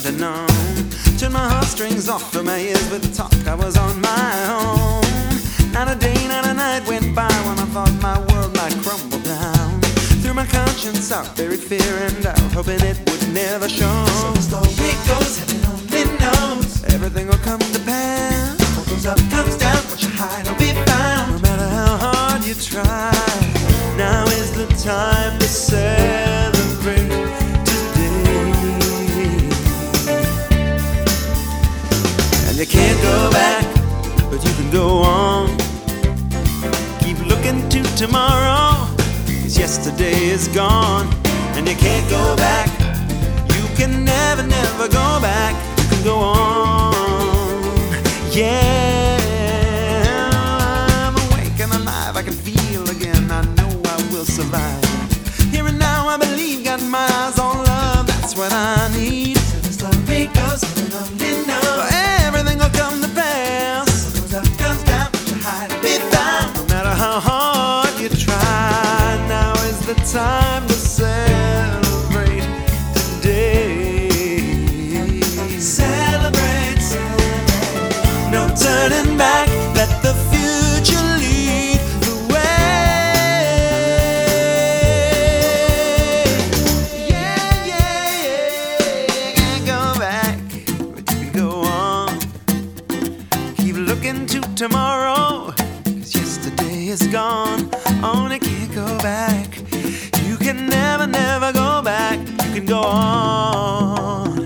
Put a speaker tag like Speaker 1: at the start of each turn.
Speaker 1: to know. Turned my heartstrings off of my ears with talk, I was on my own. Not a day, not a night went by when I thought my world might crumble down. Threw my conscience out, buried fear and doubt, hoping it would never show.
Speaker 2: So the story goes, heaven only knows
Speaker 1: everything will come to pass.
Speaker 2: What goes up comes down, what you hide will be found.
Speaker 1: No matter how hard you try, now is the time to celebrate today. And you can't go back, but you can go on. Keep looking to tomorrow, 'cause yesterday is gone. And you can't go back, you can never, never go back. You can go on, yeah. I'm awake and alive, I can feel again, I know I will survive. Here and now I believe, got my eyes on love, that's what I need.
Speaker 2: So the story goes, heaven only knows
Speaker 1: Everything will come to pass.
Speaker 2: what goes up comes down, what you hide will be found.
Speaker 1: No matter how hard you try, now is the time to celebrate today.
Speaker 2: Celebrate, celebrate.
Speaker 1: No turning back, let the future lead the way. Yeah, yeah, yeah. You can't go back, but you can go on. Keep looking to tomorrow, 'cause yesterday is gone. Only can't go back. You can never, never go back. You can go on.